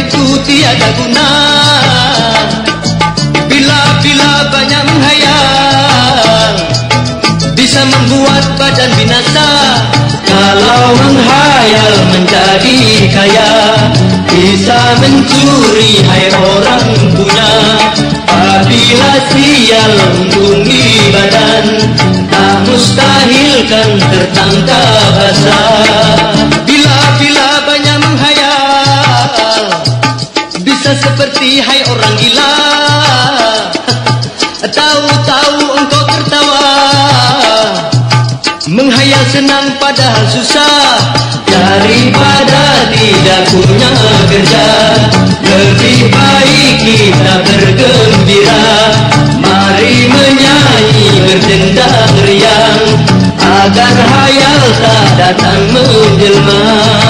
itu tiada guna. Bila-bila banyak menghayal bisa membuat badan binasa. Kalau menghayal menjadi kaya bisa mencuri hai orang punya. Apabila sial unggungi badan tak mustahilkan tertangkap basah. Bila-bila banyak menghayal bisa seperti hai orang gila. Tahu-tahu engkau tertawa, menghayal senang padahal susah. Daripada tidak punya kerja, lebih baik kita bergembira. Mari menyanyi berdendang riang agar hayal tak datang menjelma.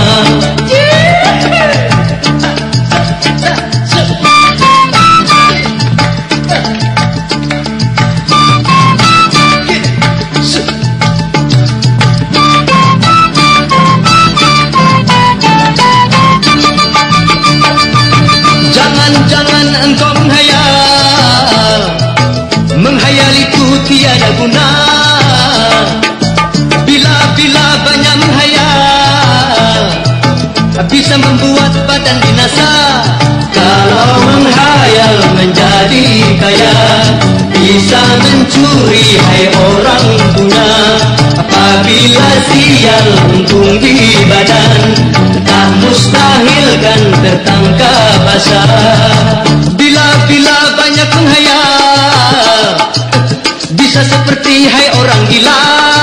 Jangan engkau menghayal, menghayal itu tiada guna. Bila-bila banyak menghayal bisa membuat badan binasa. Kalau menghayal menjadi kaya bisa mencuri hai orang punya. Apabila sial untung di badan tak mustahilkan tertangkap basah. Bila-bila banyak menghayal bisa seperti hai orang gila.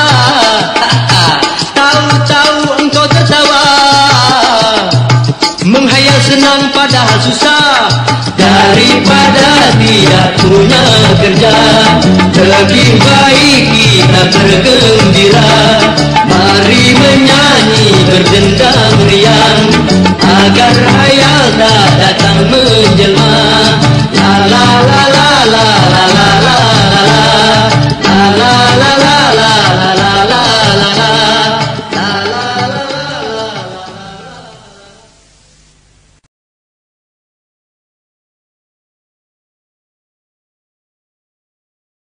Tahu-tahu engkau tertawa, menghayal senang padahal susah. Daripada tidak punya kerja, lebih baik kita bergembira. Mari menyanyi berdendang riang agar